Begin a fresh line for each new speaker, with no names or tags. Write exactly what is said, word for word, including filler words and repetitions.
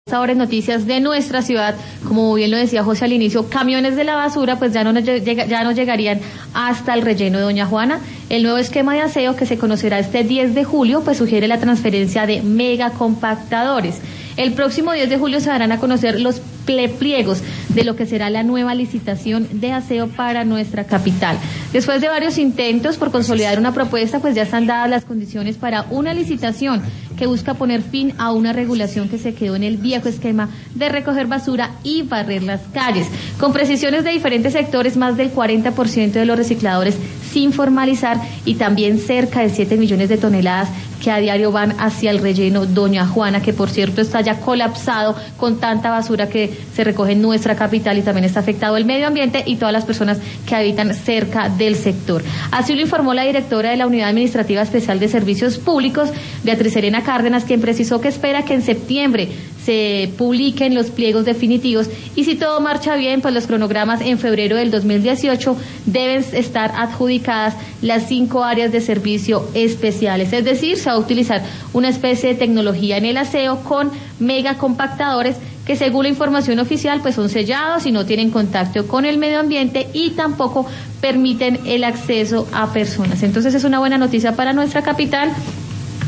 Ahora en noticias de nuestra ciudad, como bien lo decía José al inicio, camiones de la basura pues ya no, nos llega, ya no llegarían hasta el relleno de Doña Juana. El nuevo esquema de aseo que se conocerá este diez de julio pues sugiere la transferencia de megacompactadores. El próximo diez de julio se darán a conocer los pliegos de lo que será la nueva licitación de aseo para nuestra capital. Después de varios intentos por consolidar una propuesta, pues ya están dadas las condiciones para una licitación que busca poner fin a una regulación que se quedó en el viejo esquema de recoger basura y barrer las calles. Con precisiones de diferentes sectores, más del cuarenta por ciento de los recicladores sin formalizar y también cerca de siete millones de toneladas que a diario van hacia el relleno Doña Juana, que por cierto está ya colapsado con tanta basura que se recoge en nuestra capital y también está afectado el medio ambiente y todas las personas que habitan cerca del sector. Así lo informó la directora de la Unidad Administrativa Especial de Servicios Públicos, Beatriz Elena Cárdenas, quien precisó que espera que en septiembre se publiquen los pliegos definitivos y si todo marcha bien, pues los cronogramas en febrero del dos mil dieciocho deben estar adjudicadas las cinco áreas de servicio especiales, es decir, se va a utilizar una especie de tecnología en el aseo con megacompactadores que según la información oficial pues son sellados y no tienen contacto con el medio ambiente y tampoco permiten el acceso a personas. Entonces es una buena noticia para nuestra capital